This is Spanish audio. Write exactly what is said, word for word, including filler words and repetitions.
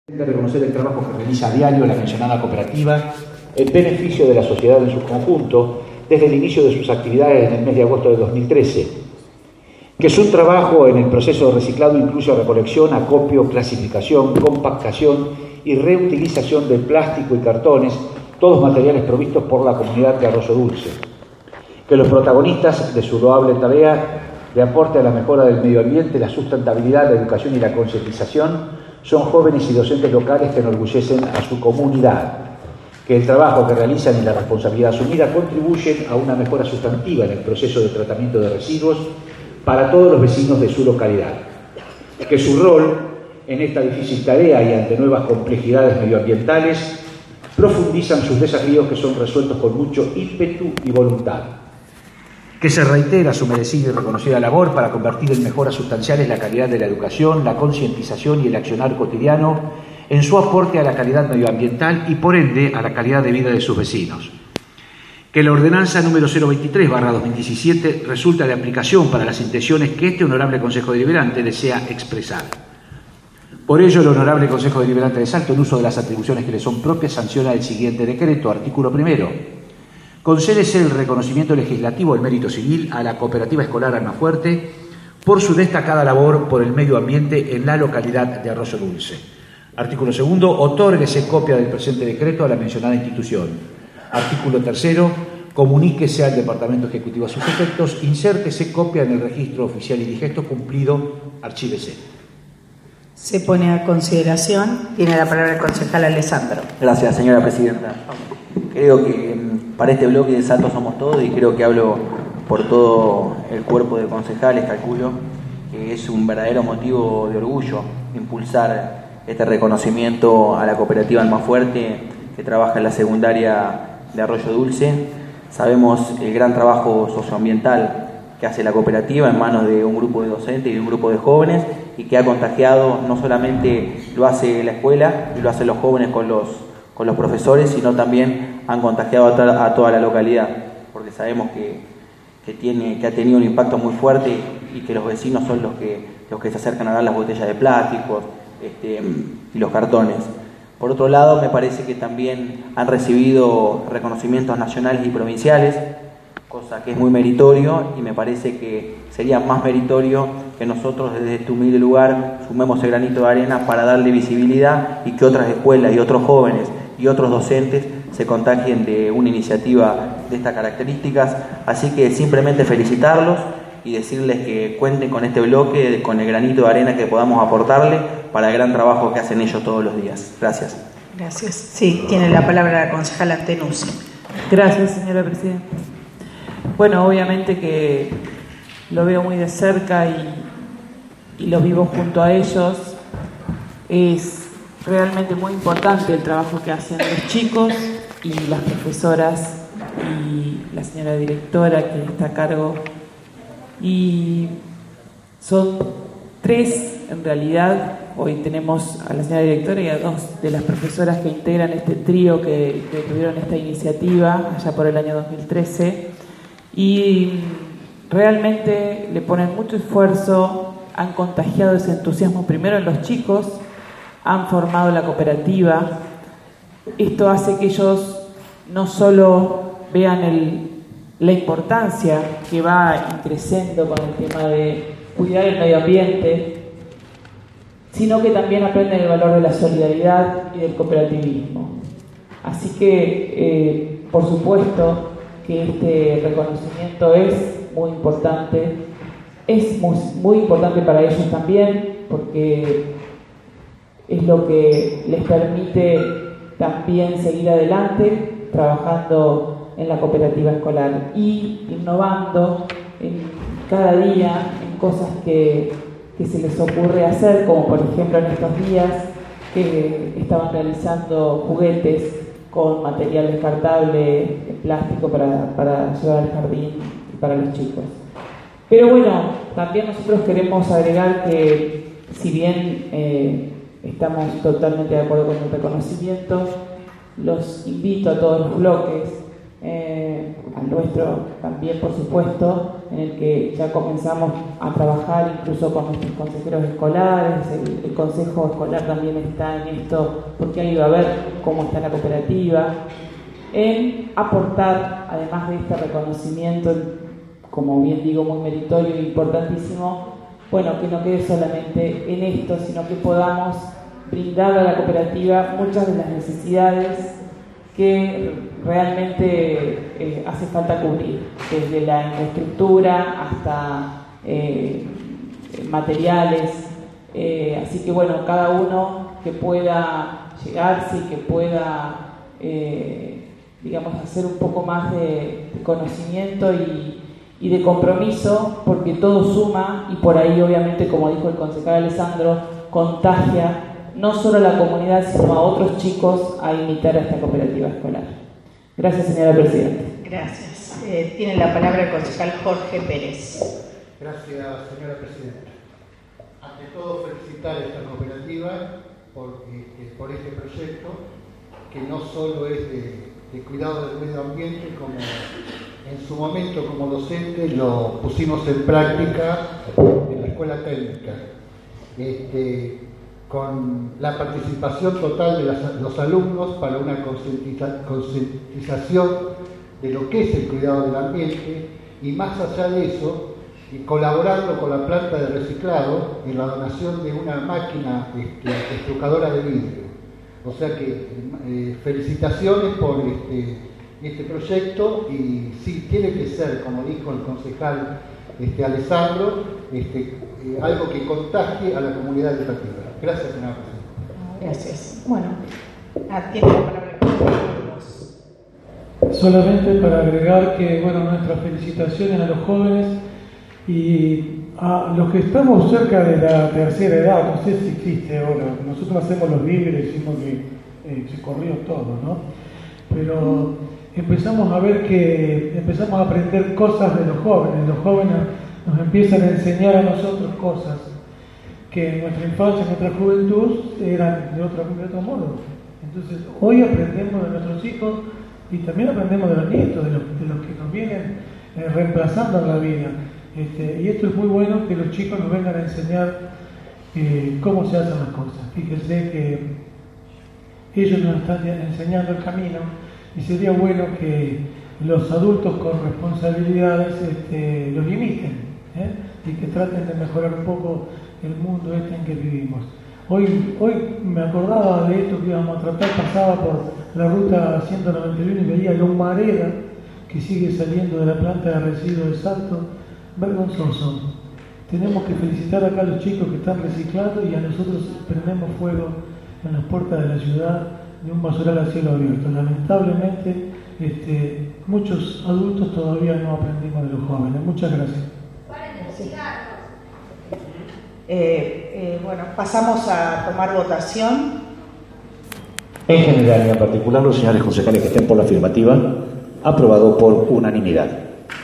De reconocer el trabajo que realiza a diario la mencionada cooperativa en beneficio de la sociedad en su conjunto desde el inicio de sus actividades en el mes de agosto de dos mil trece, que su trabajo en el proceso de reciclado incluye recolección, acopio, clasificación, compactación y reutilización de plástico y cartones, todos materiales provistos por la comunidad de Arroyo Dulce, que los protagonistas de su loable tarea de aporte a la mejora del medio ambiente, la sustentabilidad, la educación y la concientización son jóvenes y docentes locales que enorgullecen a su comunidad, que el trabajo que realizan y la responsabilidad asumida contribuyen a una mejora sustantiva en el proceso de tratamiento de residuos para todos los vecinos de su localidad, que su rol en esta difícil tarea y ante nuevas complejidades medioambientales profundizan sus desafíos que son resueltos con mucho ímpetu y voluntad, que se reitera su merecida y reconocida labor para convertir en mejoras sustanciales la calidad de la educación, la concientización y el accionar cotidiano en su aporte a la calidad medioambiental y, por ende, a la calidad de vida de sus vecinos. Que la ordenanza número cero veintitrés barra dos mil diecisiete resulta de aplicación para las intenciones que este honorable Consejo Deliberante desea expresar. Por ello, el honorable Consejo Deliberante de Salto, en uso de las atribuciones que le son propias, sanciona el siguiente decreto, artículo primero. Concédese el reconocimiento legislativo del mérito civil a la Cooperativa Escolar Almafuerte por su destacada labor por el medio ambiente en la localidad de Arroyo Dulce. Artículo segundo. Otórguese copia del presente decreto a la mencionada institución. Artículo tercero. Comuníquese al Departamento Ejecutivo a sus efectos. Insértese copia en el registro oficial y digesto cumplido. Archívese. Se pone a consideración. Tiene la palabra el concejal Alessandro. Gracias, señora presidenta. Creo que para este bloque de Salto somos todos, y creo que hablo por todo el cuerpo de concejales, calculo que es un verdadero motivo de orgullo impulsar este reconocimiento a la cooperativa Almafuerte que trabaja en la secundaria de Arroyo Dulce. Sabemos el gran trabajo socioambiental que hace la cooperativa en manos de un grupo de docentes y de un grupo de jóvenes, y que ha contagiado, no solamente lo hace la escuela y lo hacen los jóvenes con los con los profesores, sino también han contagiado a, to a toda la localidad, porque sabemos que, que, tiene, que ha tenido un impacto muy fuerte y que los vecinos son los que, los que se acercan a dar las botellas de plásticos este, y los cartones. Por otro lado, me parece que también han recibido reconocimientos nacionales y provinciales, cosa que es muy meritorio, y me parece que sería más meritorio que nosotros desde este humilde lugar sumemos el granito de arena para darle visibilidad y que otras escuelas y otros jóvenes y otros docentes se contagien de una iniciativa de estas características. Así que simplemente felicitarlos y decirles que cuenten con este bloque, con el granito de arena que podamos aportarle para el gran trabajo que hacen ellos todos los días. Gracias. Gracias. Sí, tiene la palabra la concejala Antenucci. Gracias, señora presidenta. Bueno, obviamente que lo veo muy de cerca y, y lo vivo junto a ellos. Es realmente muy importante el trabajo que hacen los chicos y las profesoras y la señora directora que está a cargo. Y son tres, en realidad. Hoy tenemos a la señora directora y a dos de las profesoras que integran este trío que, que tuvieron esta iniciativa allá por el año dos mil trece. Y realmente le ponen mucho esfuerzo, han contagiado ese entusiasmo primero en los chicos, han formado la cooperativa. Esto hace que ellos no solo vean el, la importancia que va creciendo con el tema de cuidar el medio ambiente, sino que también aprenden el valor de la solidaridad y del cooperativismo. Así que, eh, por supuesto, que este reconocimiento es muy importante, es muy, muy importante para ellos también, porque es lo que les permite también seguir adelante trabajando en la cooperativa escolar y innovando en cada día en cosas que, que se les ocurre hacer, como por ejemplo en estos días que estaban realizando juguetes con material descartable de plástico para, para llevar al jardín y para los chicos. Pero bueno, también nosotros queremos agregar que si bien eh, estamos totalmente de acuerdo con el reconocimiento, los invito a todos los bloques, eh, al nuestro también por supuesto, en el que ya comenzamos a trabajar incluso con nuestros consejeros escolares, el, el consejo escolar también está en esto porque ha ido a ver cómo está la cooperativa, en aportar, además de este reconocimiento, como bien digo, muy meritorio e importantísimo, bueno, que no quede solamente en esto, sino que podamos brindar a la cooperativa muchas de las necesidades que realmente eh, hace falta cubrir, desde la infraestructura hasta eh, materiales, eh, así que bueno, cada uno que pueda llegarse y que pueda eh, digamos hacer un poco más de, de conocimiento y, y de compromiso, porque todo suma y por ahí obviamente, como dijo el concejal Alessandro, contagia no solo a la comunidad, sino a otros chicos a imitar a esta cooperativa escolar. Gracias, señora Presidenta. Gracias. Eh, tiene la palabra el concejal Jorge Pérez. Gracias, señora Presidenta. Ante todo, felicitar a esta cooperativa por, este, por este proyecto, que no solo es de, de cuidado del medio ambiente, como en su momento como docente lo pusimos en práctica en la escuela técnica. Este, con la participación total de las, los alumnos para una concientiza, concientización de lo que es el cuidado del ambiente, y más allá de eso, y colaborando con la planta de reciclado en la donación de una máquina este, estrucadora de vidrio. O sea que eh, felicitaciones por este, este proyecto, y sí, tiene que ser, como dijo el concejal este, Alessandro, este, eh, algo que contagie a la comunidad educativa. Gracias, señora Presidenta. Gracias. Bueno, tiene la palabra el concejal. Solamente para agregar que, bueno, nuestras felicitaciones a los jóvenes y a los que estamos cerca de la tercera edad. No sé si existe ahora, nosotros hacemos los víveres, decimos que eh, se corrió todo, ¿no? Pero empezamos a ver que, empezamos a aprender cosas de los jóvenes. Los jóvenes nos empiezan a enseñar a nosotros cosas que en nuestra infancia, en nuestra juventud, eran de otro, de otro modo. Entonces, hoy aprendemos de nuestros hijos y también aprendemos de los nietos, de los, de los que nos vienen eh, reemplazando en la vida. Este, y esto es muy bueno, que los chicos nos vengan a enseñar eh, cómo se hacen las cosas. Fíjense que ellos nos están enseñando el camino, y sería bueno que los adultos con responsabilidades este, los imiten, ¿eh? y que traten de mejorar un poco el mundo este en que vivimos. Hoy, hoy me acordaba de esto que íbamos a tratar, pasaba por la ruta ciento noventa y uno y veía la humareda que sigue saliendo de la planta de residuos de Salto. Vergonzoso. Tenemos que felicitar acá a los chicos que están reciclando, y a nosotros prendemos fuego en las puertas de la ciudad de un basural a cielo abierto. Lamentablemente, este, muchos adultos todavía no aprendimos de los jóvenes. Muchas gracias. Eh, eh, bueno, pasamos a tomar votación. En general y en particular, los señores concejales que estén por la afirmativa, aprobado por unanimidad.